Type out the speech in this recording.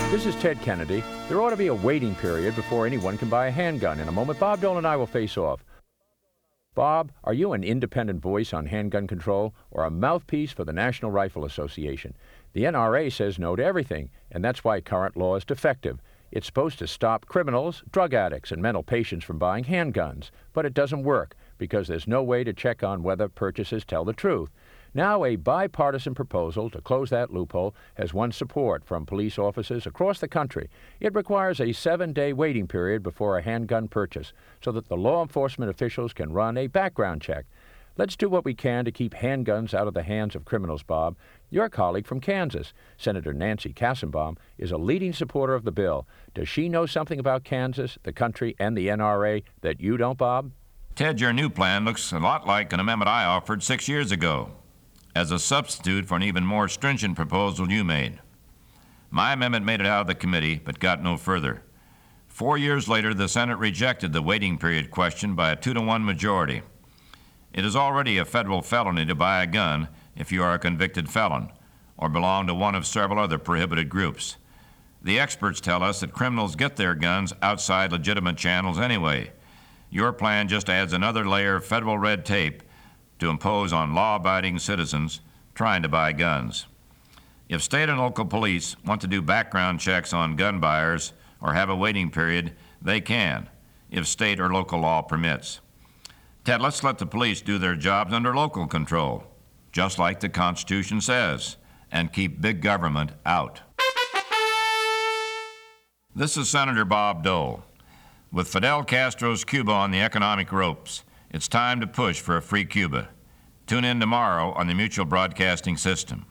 This is Ted Kennedy. There ought to be a waiting period before anyone can buy a handgun. In a moment, Bob Dole and I will face off. Bob, are you an independent voice on handgun control or a mouthpiece for the National Rifle Association? The NRA says no to everything, and that's why current law is defective. It's supposed to stop criminals, drug addicts, and mental patients from buying handguns, but it doesn't work because there's no way to check on whether purchases tell the truth. Now, a bipartisan proposal to close that loophole has won support from police officers across the country. It requires a 7-day waiting period before a handgun purchase so that the law enforcement officials can run a background check. Let's do what we can to keep handguns out of the hands of criminals, Bob. Your colleague from Kansas, Senator Nancy Kassenbaum, is a leading supporter of the bill. Does she know something about Kansas, the country, and the NRA that you don't, Bob? Ted, your new plan looks a lot like an amendment I offered 6 years ago, as a substitute for an even more stringent proposal you made. My amendment made it out of the committee, but got no further. 4 years later, the Senate rejected the waiting period question by a 2-to-1 majority. It is already a federal felony to buy a gun if you are a convicted felon or belong to one of several other prohibited groups. The experts tell us that criminals get their guns outside legitimate channels anyway. Your plan just adds another layer of federal red tape to impose on law-abiding citizens trying to buy guns. If state and local police want to do background checks on gun buyers or have a waiting period, they can, if state or local law permits. Ted, let's let the police do their jobs under local control, just like the Constitution says, and keep big government out. This is Senator Bob Dole. With Fidel Castro's Cuba on the economic ropes, it's time to push for a free Cuba. Tune in tomorrow on the Mutual Broadcasting System.